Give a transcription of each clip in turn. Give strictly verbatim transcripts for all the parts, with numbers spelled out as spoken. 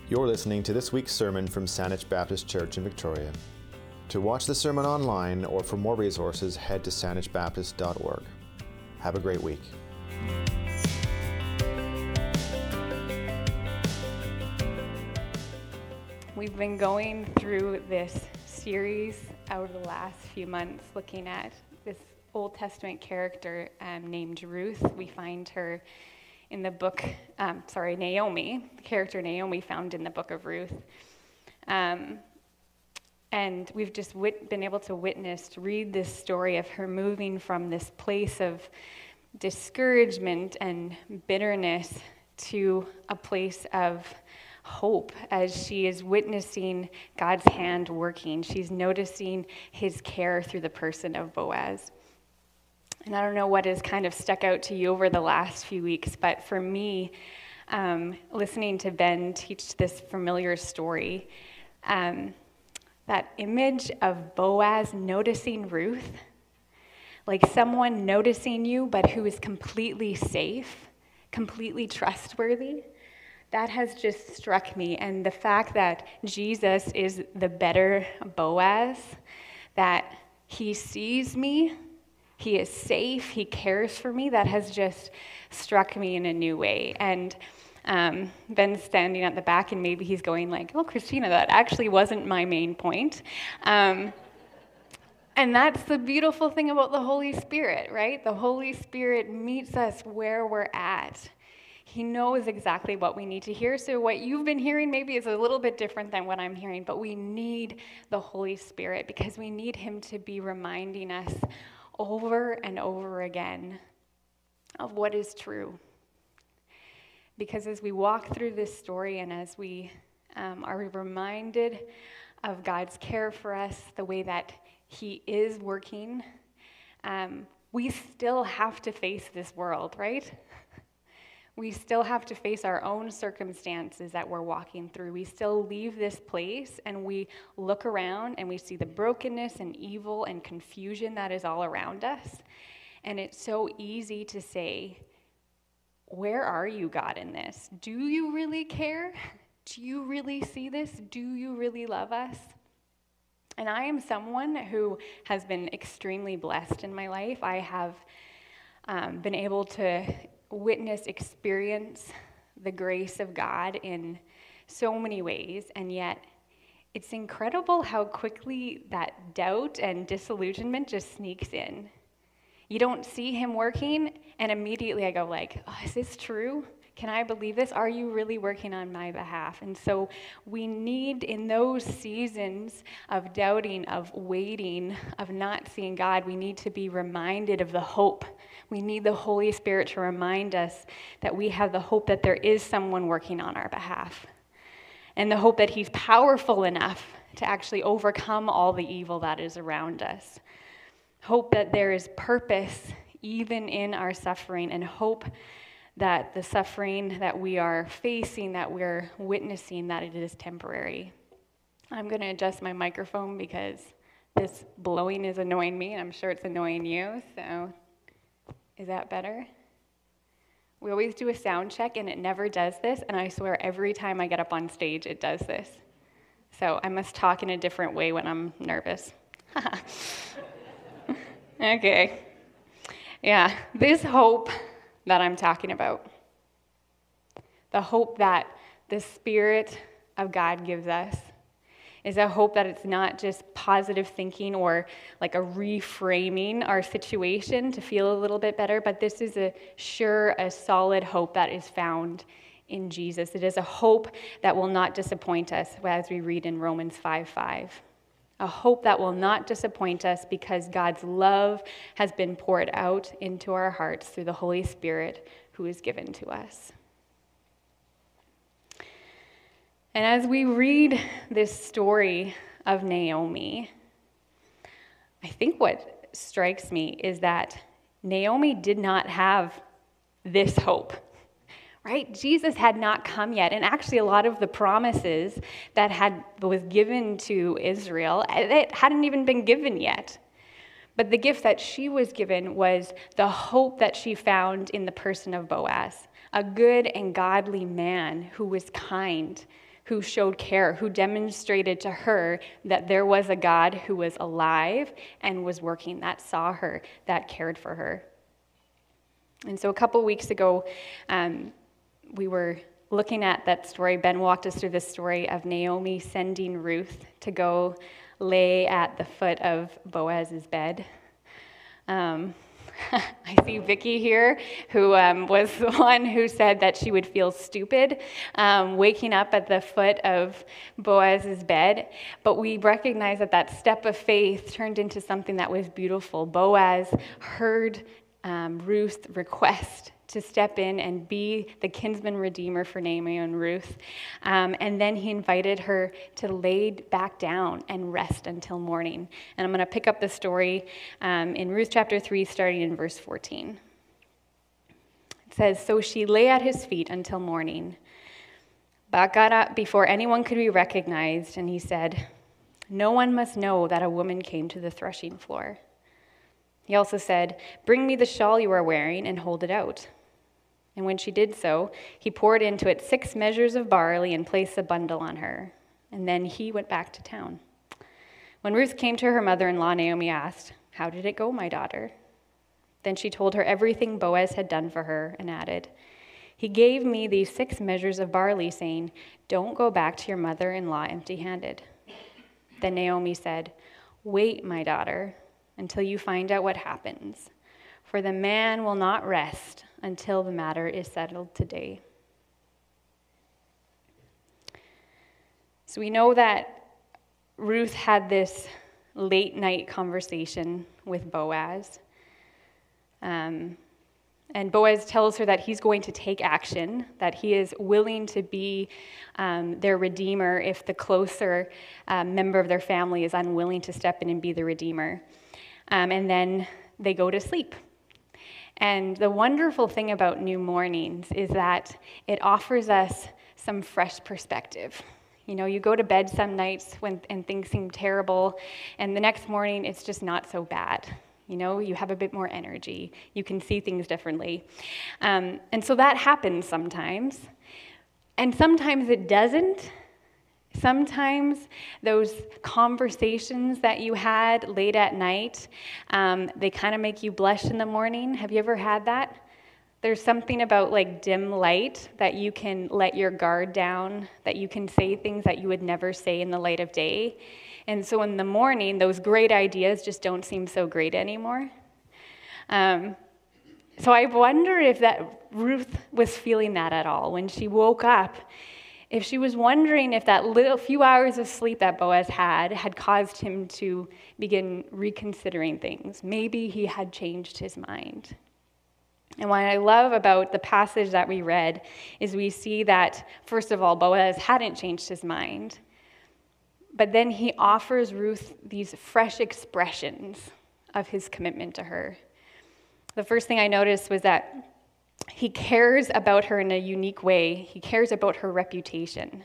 You're listening to this week's sermon from Saanich Baptist Church in Victoria. To watch the sermon online or for more resources, head to saanich baptist dot org. Have a great week. We've been going through this series over the last few months looking at this Old Testament character um, named Ruth. We find her in the book, um, sorry, Naomi, the character Naomi found in the book of Ruth. Um, and we've just wit- been able to witness, to read this story of her moving from this place of discouragement and bitterness to a place of hope as she is witnessing God's hand working. She's noticing his care through the person of Boaz. And I don't know what has kind of stuck out to you over the last few weeks, but for me, um, listening to Ben teach this familiar story, um, that image of Boaz noticing Ruth, like someone noticing you, but who is completely safe, completely trustworthy, that has just struck me. And the fact that Jesus is the better Boaz, that he sees me, he is safe, he cares for me, that has just struck me in a new way. And um, Ben's standing at the back, and maybe he's going like, oh, Christina, that actually wasn't my main point. Um, and that's the beautiful thing about the Holy Spirit, right? The Holy Spirit meets us where we're at. He knows exactly what we need to hear. So what you've been hearing maybe is a little bit different than what I'm hearing, but we need the Holy Spirit because we need him to be reminding us over and over again of what is true. Because as we walk through this story and as we um, are reminded of God's care for us, the way that he is working, um, we still have to face this world, right? We still have to face our own circumstances that we're walking through. We still leave this place and we look around and we see the brokenness and evil and confusion that is all around us. And it's so easy to say, where are you, God, in this? Do you really care? Do you really see this? Do you really love us? And I am someone who has been extremely blessed in my life. I have um, been able to witness, experience the grace of God in so many ways, and yet it's incredible how quickly that doubt and disillusionment just sneaks in. You don't see him working, and immediately I go like, oh, is this true? Can I believe this? Are you really working on my behalf? And so we need, in those seasons of doubting, of waiting, of not seeing God, we need to be reminded of the hope. We need the Holy Spirit to remind us that we have the hope that there is someone working on our behalf. And the hope that he's powerful enough to actually overcome all the evil that is around us. Hope that there is purpose even in our suffering, and hope that the suffering that we are facing, that we're witnessing, that it is temporary. I'm going to adjust my microphone because this blowing is annoying me, and I'm sure it's annoying you, so is that better? We always do a sound check, and it never does this, and I swear every time I get up on stage, it does this. So I must talk in a different way when I'm nervous. Okay. Yeah, this hope that I'm talking about, the hope that the Spirit of God gives us, is a hope that it's not just positive thinking or like a reframing our situation to feel a little bit better, but this is a sure, a solid hope that is found in Jesus. It is a hope that will not disappoint us, as we read in Romans five five. A hope that will not disappoint us because God's love has been poured out into our hearts through the Holy Spirit who is given to us. And as we read this story of Naomi, I think what strikes me is that Naomi did not have this hope. Right? Jesus had not come yet. And actually a lot of the promises that had was given to Israel, it hadn't even been given yet. But the gift that she was given was the hope that she found in the person of Boaz, a good and godly man who was kind, who showed care, who demonstrated to her that there was a God who was alive and was working, that saw her, that cared for her. And so a couple weeks ago, um, we were looking at that story. Ben walked us through the story of Naomi sending Ruth to go lay at the foot of Boaz's bed. Um, I see Vicky here, who um, was the one who said that she would feel stupid um, waking up at the foot of Boaz's bed. But we recognize that that step of faith turned into something that was beautiful. Boaz heard um, Ruth's request to step in and be the kinsman redeemer for Naomi and Ruth. Um, and then he invited her to lay back down and rest until morning. And I'm going to pick up the story um, in Ruth chapter three, starting in verse fourteen. It says, "So she lay at his feet until morning, but got up before anyone could be recognized, and he said, 'No one must know that a woman came to the threshing floor.' He also said, 'Bring me the shawl you are wearing and hold it out.' And when she did so, he poured into it six measures of barley and placed a bundle on her. And then he went back to town. When Ruth came to her mother-in-law, Naomi asked, 'How did it go, my daughter?' Then she told her everything Boaz had done for her and added, 'He gave me these six measures of barley, saying, "Don't go back to your mother-in-law empty-handed." Then Naomi said, "Wait, my daughter, until you find out what happens. For the man will not rest until the matter is settled today." So we know that Ruth had this late night conversation with Boaz. Um, and Boaz tells her that he's going to take action, that he is willing to be um, their redeemer if the closer uh, member of their family is unwilling to step in and be the redeemer. Um, and then they go to sleep. And the wonderful thing about New Mornings is that it offers us some fresh perspective. You know, you go to bed some nights when and things seem terrible, and the next morning it's just not so bad. You know, you have a bit more energy. You can see things differently. Um, and so that happens sometimes. And sometimes it doesn't. Sometimes those conversations that you had late at night, um, they kind of make you blush in the morning. Have you ever had that? There's something about like dim light that you can let your guard down, that you can say things that you would never say in the light of day. And so in the morning, those great ideas just don't seem so great anymore. Um, so I wonder if that Ruth was feeling that at all when she woke up. If she was wondering if that little few hours of sleep that Boaz had had caused him to begin reconsidering things. Maybe he had changed his mind. And what I love about the passage that we read is we see that, first of all, Boaz hadn't changed his mind. But then he offers Ruth these fresh expressions of his commitment to her. The first thing I noticed was that he cares about her in a unique way. He cares about her reputation.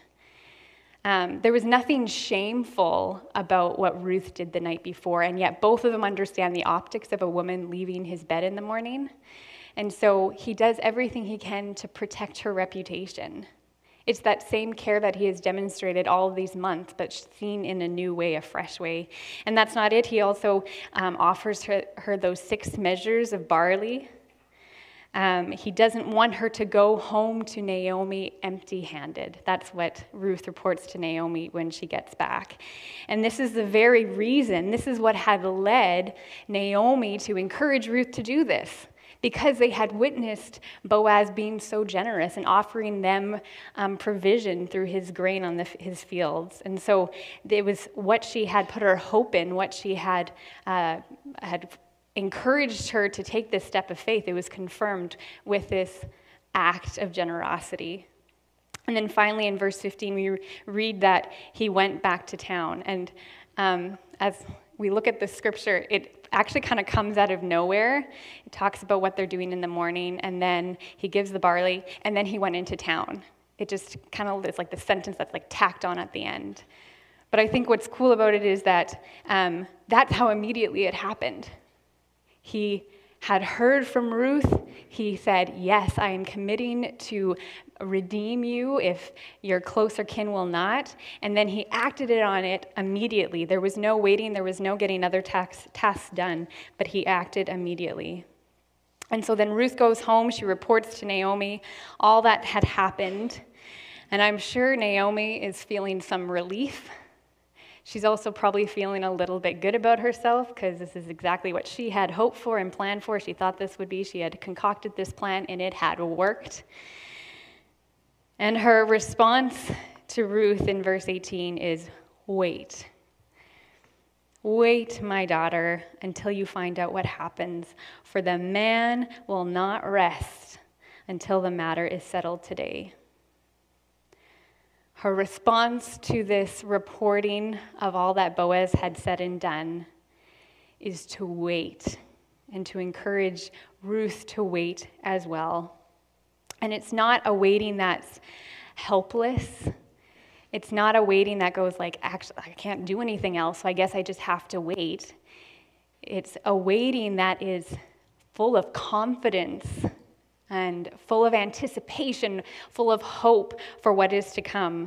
Um, there was nothing shameful about what Ruth did the night before, and yet both of them understand the optics of a woman leaving his bed in the morning. And so he does everything he can to protect her reputation. It's that same care that he has demonstrated all of these months, but seen in a new way, a fresh way. And that's not it. He also um, offers her, her those six measures of barley. Um, he doesn't want her to go home to Naomi empty-handed. That's what Ruth reports to Naomi when she gets back. And this is the very reason, this is what had led Naomi to encourage Ruth to do this, because they had witnessed Boaz being so generous and offering them um, provision through his grain on the, his fields. And so it was what she had put her hope in, what she had uh, had encouraged her to take this step of faith. It was confirmed with this act of generosity. And then finally in verse fifteen, we read that he went back to town. And um, as we look at the scripture, it actually kind of comes out of nowhere. It talks about what they're doing in the morning, and then he gives the barley, and then he went into town. It just kind of is like the sentence that's like tacked on at the end. But I think what's cool about it is that um, that's how immediately it happened. He had heard from Ruth, he said, yes, I am committing to redeem you if your closer kin will not. And then he acted it on it immediately. There was no waiting. There was no getting other tax, tasks done, but he acted immediately. And so then Ruth goes home. She reports to Naomi all that had happened. And I'm sure Naomi is feeling some relief. She's also probably feeling a little bit good about herself because this is exactly what she had hoped for and planned for. She thought this would be. She had concocted this plan, and it had worked. And her response to Ruth in verse eighteen is, wait. Wait, my daughter, until you find out what happens, for the man will not rest until the matter is settled today. Her response to this reporting of all that Boaz had said and done is to wait and to encourage Ruth to wait as well. And it's not a waiting that's helpless. It's not a waiting that goes like, actually, I can't do anything else, so I guess I just have to wait. It's a waiting that is full of confidence and full of anticipation, full of hope for what is to come.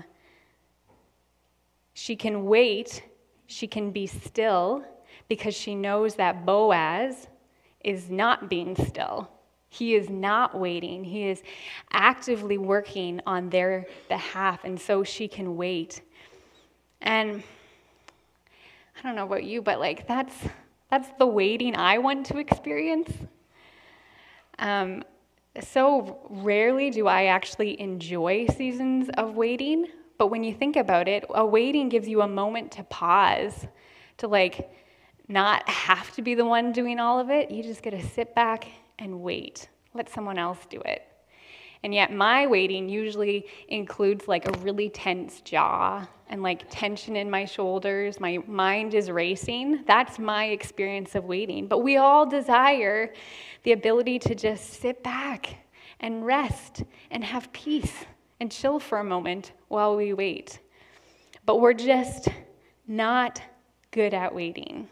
She can wait, she can be still, because she knows that Boaz is not being still. He is not waiting. He is actively working on their behalf, and so she can wait. And I don't know about you, but like that's that's the waiting I want to experience. Um, so rarely do I actually enjoy seasons of waiting, but when you think about it, a waiting gives you a moment to pause, to like not have to be the one doing all of it. You just get to sit back and wait. Let someone else do it. And yet my waiting usually includes like a really tense jaw and like tension in my shoulders. My mind is racing. That's my experience of waiting. But we all desire the ability to just sit back and rest and have peace and chill for a moment while we wait. But we're just not good at waiting.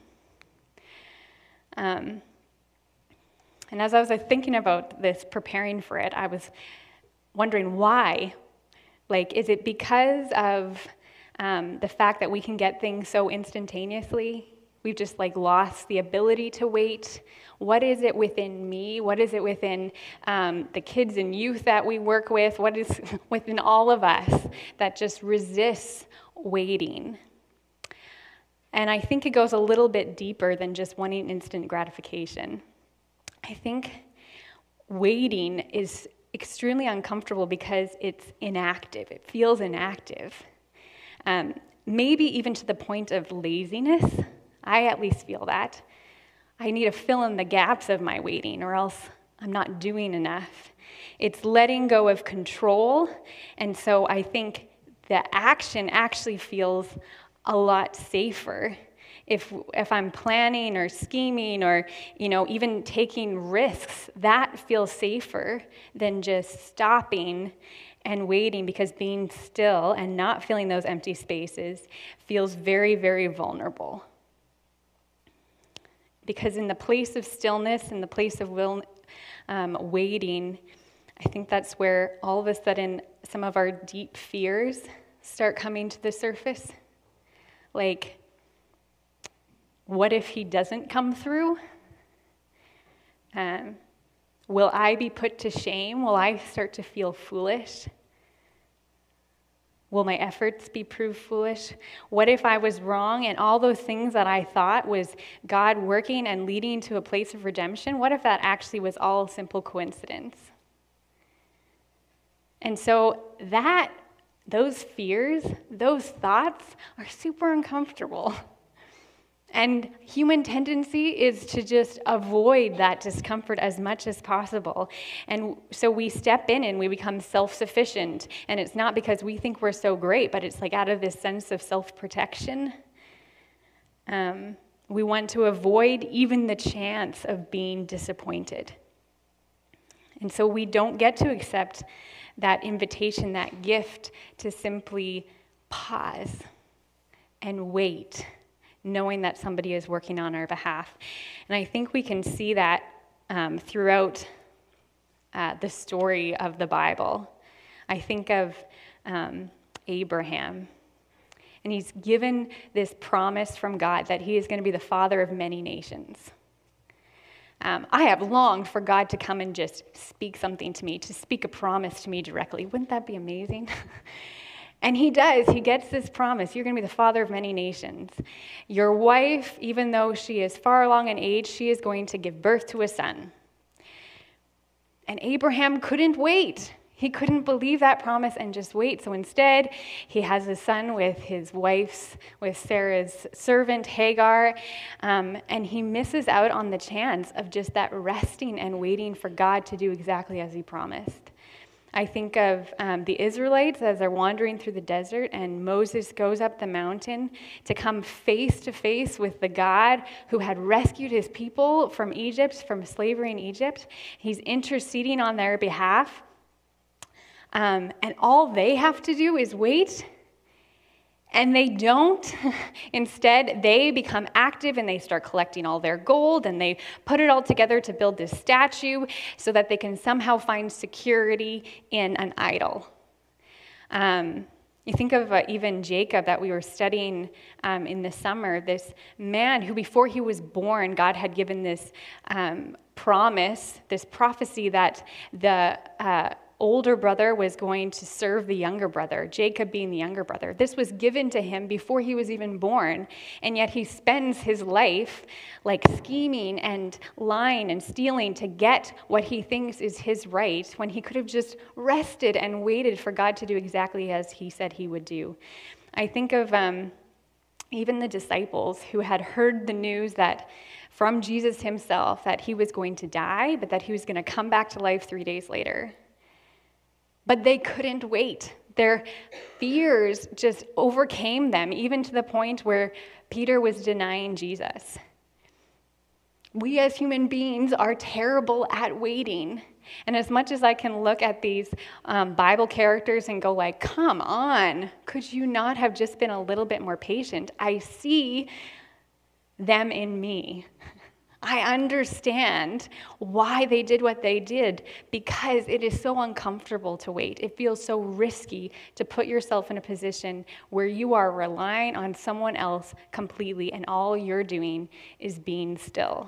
Um, and as I was thinking about this, preparing for it, I was wondering why. Like, is it because of um, the fact that we can get things so instantaneously? We've just like lost the ability to wait. What is it within me? What is it within um, the kids and youth that we work with? What is within all of us that just resists waiting? And I think it goes a little bit deeper than just wanting instant gratification. I think waiting is extremely uncomfortable because it's inactive. It feels inactive. Um, maybe even to the point of laziness. I at least feel that. I need to fill in the gaps of my waiting, or else I'm not doing enough. It's letting go of control, and so I think the action actually feels a lot safer. If if I'm planning or scheming or, you know, even taking risks, that feels safer than just stopping and waiting, because being still and not filling those empty spaces feels very, very vulnerable. Because in the place of stillness, in the place of will, um, waiting, I think that's where all of a sudden some of our deep fears start coming to the surface. Like, what if he doesn't come through? Um, will I be put to shame? Will I start to feel foolish? Will my efforts be proved foolish? What if I was wrong and all those things that I thought was God working and leading to a place of redemption, what if that actually was all simple coincidence? And so that, those fears, those thoughts are super uncomfortable. And human tendency is to just avoid that discomfort as much as possible. And so we step in and we become self-sufficient. And it's not because we think we're so great, but it's like out of this sense of self-protection. Um, we want to avoid even the chance of being disappointed. And so we don't get to accept that invitation, that gift to simply pause and wait, knowing that somebody is working on our behalf. And I think we can see that um, throughout uh, the story of the Bible. I think of um, Abraham. And he's given this promise from God that he is going to be the father of many nations. Um, I have longed for God to come and just speak something to me, to speak a promise to me directly. Wouldn't that be amazing? And he does. He gets this promise. You're going to be the father of many nations. Your wife, even though she is far along in age, she is going to give birth to a son. And Abraham couldn't wait. He couldn't believe that promise and just wait. So instead, he has a son with his wife's, with Sarah's servant, Hagar, um, and he misses out on the chance of just that resting and waiting for God to do exactly as he promised. I think of um, the Israelites as they're wandering through the desert, and Moses goes up the mountain to come face to face with the God who had rescued his people from Egypt, from slavery in Egypt. He's interceding on their behalf. Um, and all they have to do is wait, and they don't. Instead, they become active and they start collecting all their gold, and they put it all together to build this statue so that they can somehow find security in an idol. Um, you think of uh, even Jacob that we were studying um, in the summer, this man who before he was born, God had given this um, promise, this prophecy that the uh, older brother was going to serve the younger brother, Jacob being the younger brother. This was given to him before he was even born, and yet he spends his life like scheming and lying and stealing to get what he thinks is his right when he could have just rested and waited for God to do exactly as he said he would do. I think of um, even the disciples who had heard the news that from Jesus himself that he was going to die, but that he was going to come back to life three days later. But they couldn't wait. Their fears just overcame them, even to the point where Peter was denying Jesus. We as human beings are terrible at waiting. And as much as I can look at these um, Bible characters and go like, come on, could you not have just been a little bit more patient? I see them in me. I understand why they did what they did, because it is so uncomfortable to wait. It feels so risky to put yourself in a position where you are relying on someone else completely and all you're doing is being still.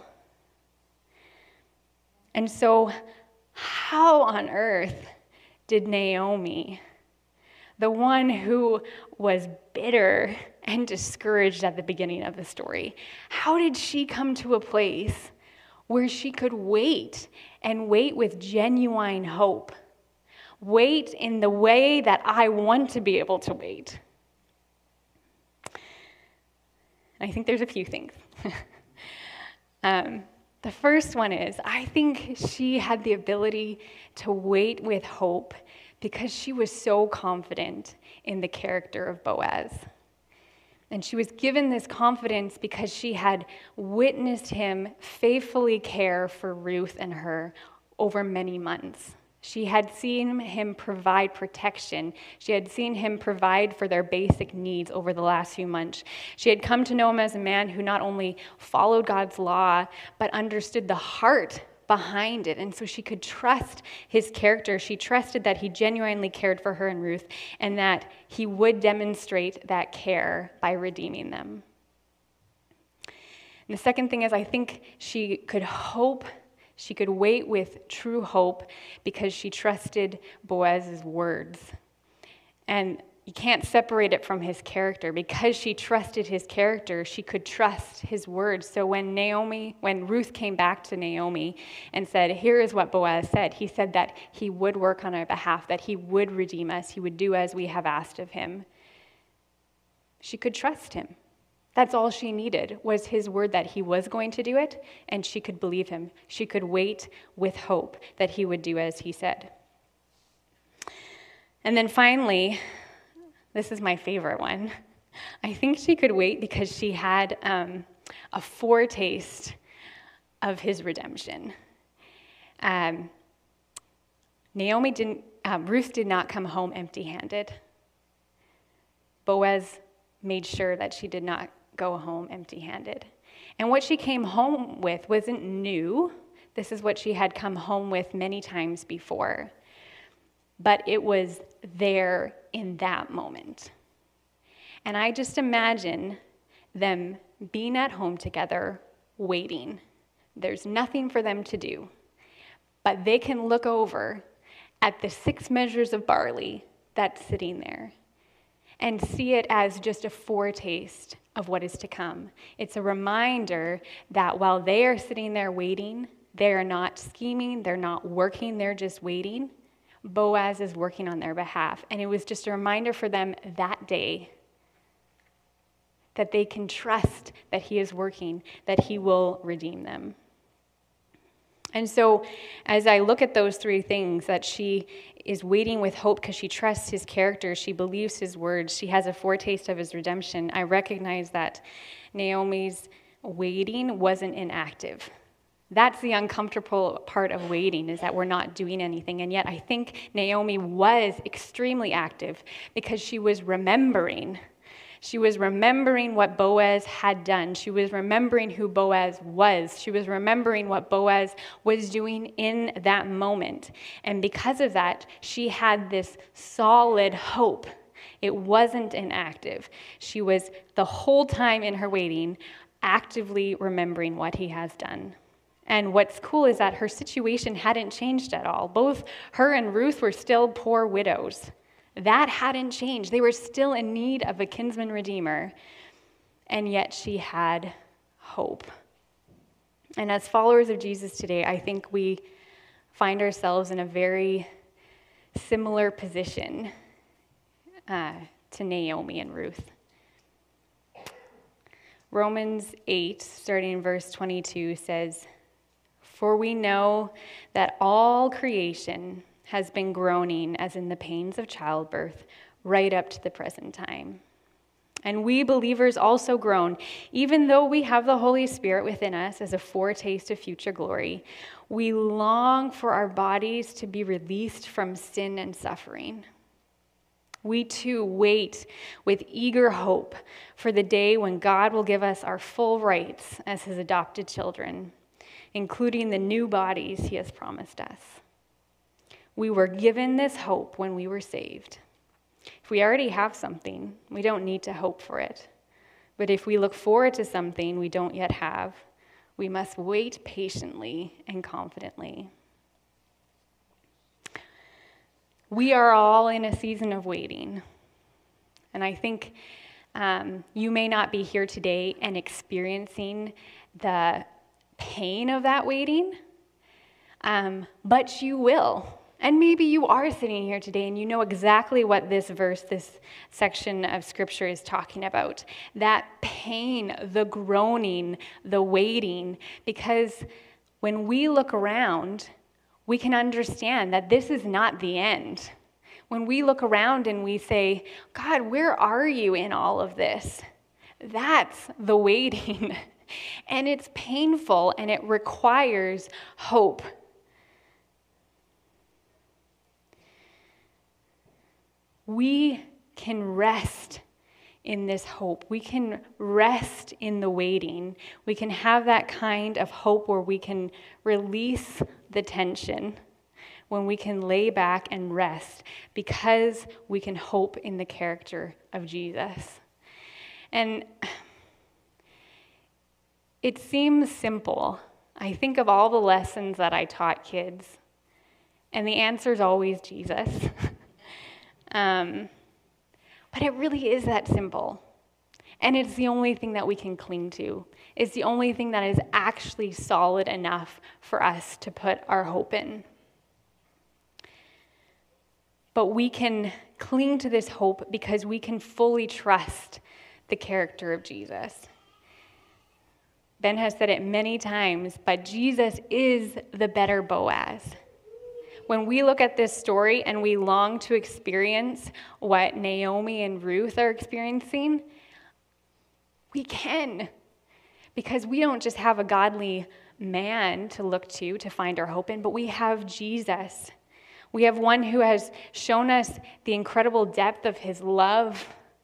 And so, how on earth did Naomi, the one who was bitter and discouraged at the beginning of the story, how did she come to a place where she could wait and wait with genuine hope? Wait in the way that I want to be able to wait. And I think there's a few things. um, the first one is, I think she had the ability to wait with hope because she was so confident in the character of Boaz. And she was given this confidence because she had witnessed him faithfully care for Ruth and her over many months. She had seen him provide protection. She had seen him provide for their basic needs over the last few months. She had come to know him as a man who not only followed God's law, but understood the heart behind it. And so she could trust his character. She trusted that he genuinely cared for her and Ruth, and that he would demonstrate that care by redeeming them. And the second thing is, I think she could hope, she could wait with true hope because she trusted Boaz's words. And you can't separate it from his character. Because she trusted his character, she could trust his words. So when Naomi, when Ruth came back to Naomi and said, here is what Boaz said, he said that he would work on our behalf, that he would redeem us, he would do as we have asked of him. She could trust him. That's all she needed, was his word that he was going to do it, and she could believe him. She could wait with hope that he would do as he said. And then finally, this is my favorite one. I think she could wait because she had um, a foretaste of his redemption. Um, Naomi didn't, um, Ruth did not come home empty-handed. Boaz made sure that she did not go home empty-handed. And what she came home with wasn't new. This is what she had come home with many times before. But it was there in that moment. And I just imagine them being at home together, waiting. There's nothing for them to do. But they can look over at the six measures of barley that's sitting there and see it as just a foretaste of what is to come. It's a reminder that while they are sitting there waiting, they are not scheming, they're not working, they're just waiting. Boaz is working on their behalf. And it was just a reminder for them that day that they can trust that he is working, that he will redeem them. And so as I look at those three things, that she is waiting with hope because she trusts his character, she believes his words, she has a foretaste of his redemption, I recognize that Naomi's waiting wasn't inactive. That's the uncomfortable part of waiting, is that we're not doing anything. And yet I think Naomi was extremely active because she was remembering. She was remembering what Boaz had done. She was remembering who Boaz was. She was remembering what Boaz was doing in that moment. And because of that, she had this solid hope. It wasn't inactive. She was the whole time in her waiting, actively remembering what he has done. And what's cool is that her situation hadn't changed at all. Both her and Ruth were still poor widows. That hadn't changed. They were still in need of a kinsman redeemer, and yet she had hope. And as followers of Jesus today, I think we find ourselves in a very similar position uh, to Naomi and Ruth. Romans eight, starting in verse twenty-two, says, "For we know that all creation has been groaning as in the pains of childbirth right up to the present time. And we believers also groan, even though we have the Holy Spirit within us as a foretaste of future glory. We long for our bodies to be released from sin and suffering. We too wait with eager hope for the day when God will give us our full rights as his adopted children, including the new bodies he has promised us. We were given this hope when we were saved. If we already have something, we don't need to hope for it. But if we look forward to something we don't yet have, we must wait patiently and confidently." We are all in a season of waiting. And I think um, you may not be here today and experiencing the pain of that waiting, um, but you will. And maybe you are sitting here today and you know exactly what this verse, this section of scripture is talking about. That pain, the groaning, the waiting. Because when we look around, we can understand that this is not the end. When we look around and we say, God, where are you in all of this? That's the waiting. And it's painful and it requires hope. We can rest in this hope. We can rest in the waiting. We can have that kind of hope where we can release the tension, when we can lay back and rest because we can hope in the character of Jesus. And it seems simple. I think of all the lessons that I taught kids, and the answer is always Jesus. Um, but it really is that simple. And it's the only thing that we can cling to. It's the only thing that is actually solid enough for us to put our hope in. But we can cling to this hope because we can fully trust the character of Jesus. Ben has said it many times, but Jesus is the better Boaz. When we look at this story and we long to experience what Naomi and Ruth are experiencing, we can. Because we don't just have a godly man to look to to find our hope in, but we have Jesus. We have one who has shown us the incredible depth of his love,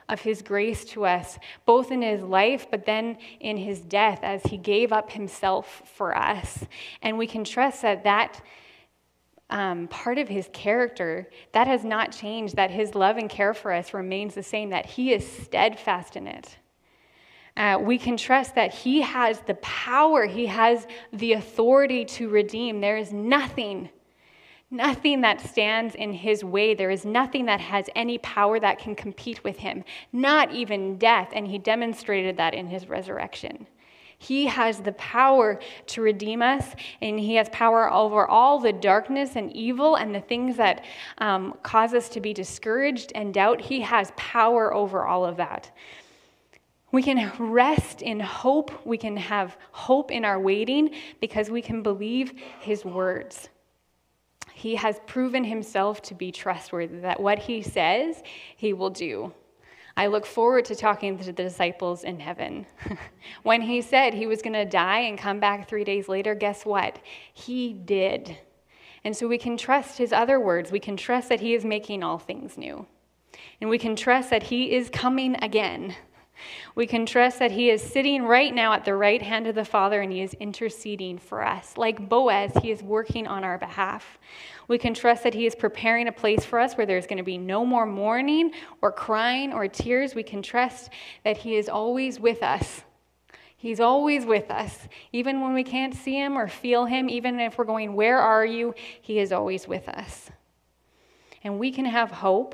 of his grace to us, both in his life, but then in his death as he gave up himself for us. And we can trust that that um, part of his character, that has not changed, that his love and care for us remains the same, that he is steadfast in it. Uh, we can trust that he has the power, he has the authority to redeem. There is nothing Nothing that stands in his way. There is nothing that has any power that can compete with him, not even death, and he demonstrated that in his resurrection. He has the power to redeem us, and he has power over all the darkness and evil and the things that um, cause us to be discouraged and doubt. He has power over all of that. We can rest in hope. We can have hope in our waiting because we can believe his words. He has proven himself to be trustworthy, that what he says, he will do. I look forward to talking to the disciples in heaven. When he said he was going to die and come back three days later, guess what? He did. And so we can trust his other words. We can trust that he is making all things new. And we can trust that he is coming again. We can trust that he is sitting right now at the right hand of the Father and he is interceding for us. Like Boaz, he is working on our behalf. We can trust that he is preparing a place for us where there's going to be no more mourning or crying or tears. We can trust that he is always with us. He's always with us. Even when we can't see him or feel him, even if we're going, where are you? He is always with us. And we can have hope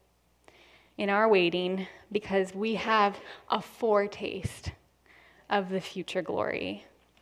in our waiting because we have a foretaste of the future glory.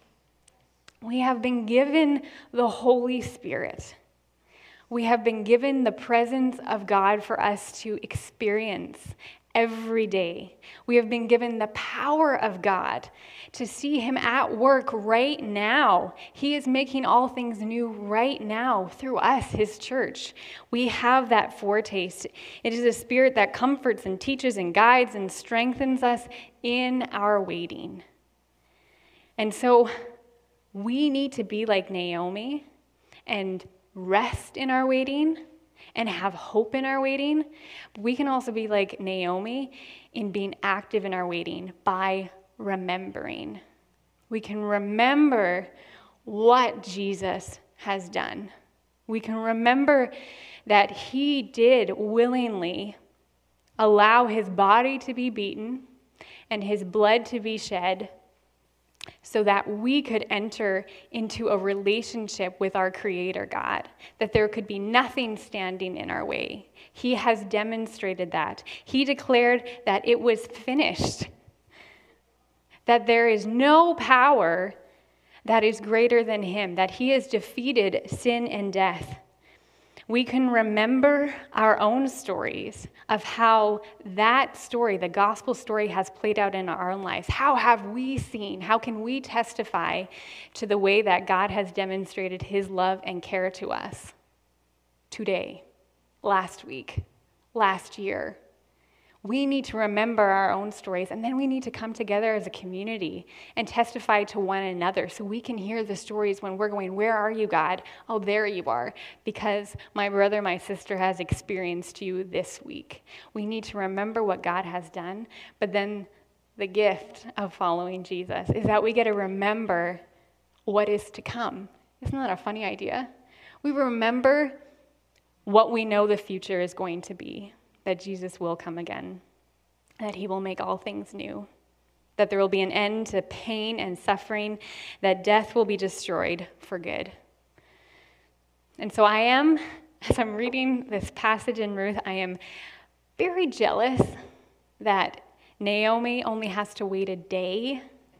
We have been given the Holy Spirit. We have been given the presence of God for us to experience every day. We have been given the power of God to see him at work right now. He is making all things new right now through us, his church. We have that foretaste. It is a spirit that comforts and teaches and guides and strengthens us in our waiting. And so we need to be like Naomi and rest in our waiting and have hope in our waiting. But we can also be like Naomi in being active in our waiting by remembering. We can remember what Jesus has done. We can remember that he did willingly allow his body to be beaten and his blood to be shed so that we could enter into a relationship with our Creator God, that there could be nothing standing in our way. He has demonstrated that. He declared that it was finished, that there is no power that is greater than him, that he has defeated sin and death. We can remember our own stories of how that story, the gospel story, has played out in our own lives. How have we seen? How can we testify to the way that God has demonstrated his love and care to us today, last week, last year? We need to remember our own stories, and then we need to come together as a community and testify to one another so we can hear the stories when we're going, where are you, God? Oh, there you are, because my brother, my sister has experienced you this week. We need to remember what God has done, but then the gift of following Jesus is that we get to remember what is to come. Isn't that a funny idea? We remember what we know the future is going to be. That Jesus will come again, that he will make all things new, that there will be an end to pain and suffering, that death will be destroyed for good. And so I am, as I'm reading this passage in Ruth, I am very jealous that Naomi only has to wait a day.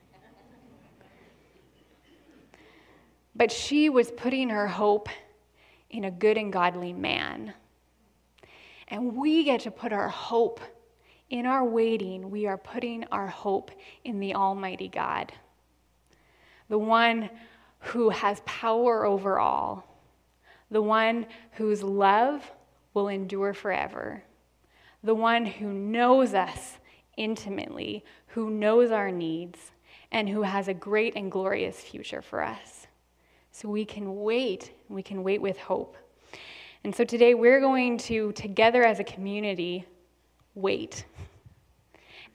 But she was putting her hope in a good and godly man. And we get to put our hope in our waiting. We are putting our hope in the Almighty God, the one who has power over all, the one whose love will endure forever, the one who knows us intimately, who knows our needs, and who has a great and glorious future for us. So we can wait, we can wait with hope. And so today we're going to, together as a community, wait.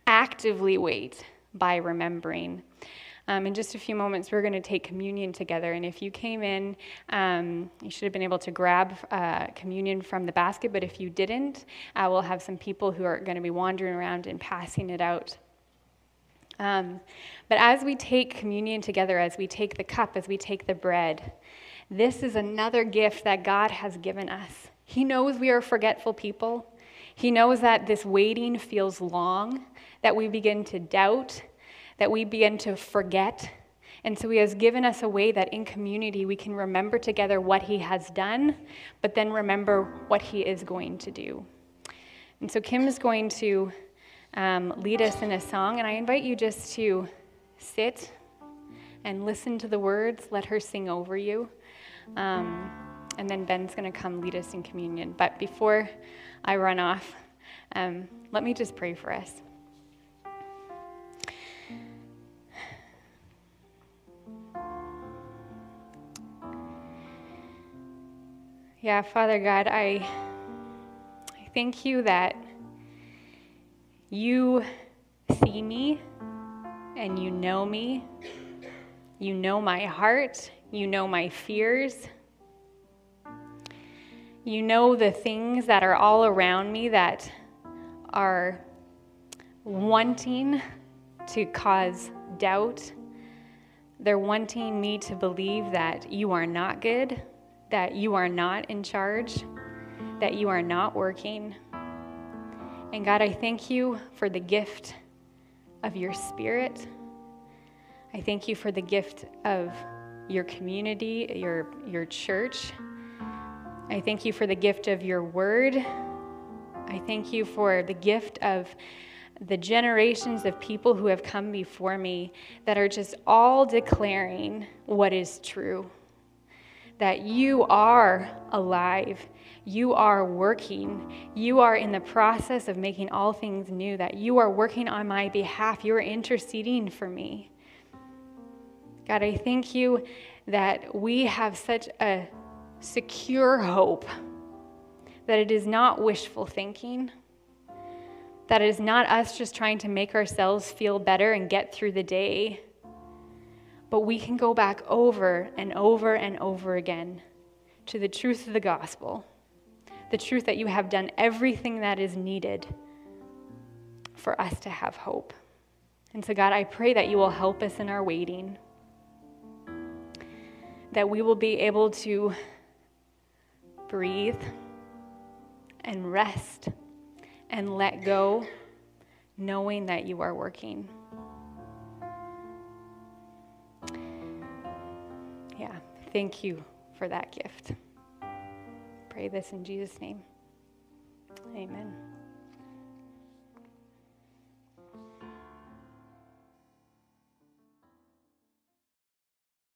actively wait by remembering. Um, in just a few moments, we're going to take communion together. And if you came in, um, you should have been able to grab uh, communion from the basket. But if you didn't, uh, we'll have some people who are going to be wandering around and passing it out. Um, but as we take communion together, as we take the cup, as we take the bread, this is another gift that God has given us. He knows we are forgetful people. He knows that this waiting feels long, that we begin to doubt, that we begin to forget. And so he has given us a way that in community we can remember together what he has done, but then remember what he is going to do. And so Kim is going to um, lead us in a song, and I invite you just to sit and listen to the words, let her sing over you. Um, and then Ben's going to come lead us in communion. But before I run off, um, let me just pray for us. Yeah, Father God, I, I thank you that you see me and you know me. You know my heart. You know my fears. You know the things that are all around me that are wanting to cause doubt. They're wanting me to believe that you are not good, that you are not in charge, that you are not working. And God, I thank you for the gift of your Spirit. I thank you for the gift of your community, your, your church. I thank you for the gift of your word. I thank you for the gift of the generations of people who have come before me that are just all declaring what is true. That you are alive, you are working, you are in the process of making all things new, that you are working on my behalf, you are interceding for me. God, I thank you that we have such a secure hope, that it is not wishful thinking, that it is not us just trying to make ourselves feel better and get through the day, but we can go back over and over and over again to the truth of the gospel, the truth that you have done everything that is needed for us to have hope. And so, God, I pray that you will help us in our waiting, that we will be able to breathe and rest and let go, knowing that you are working. Yeah, thank you for that gift. Pray this in Jesus' name. Amen.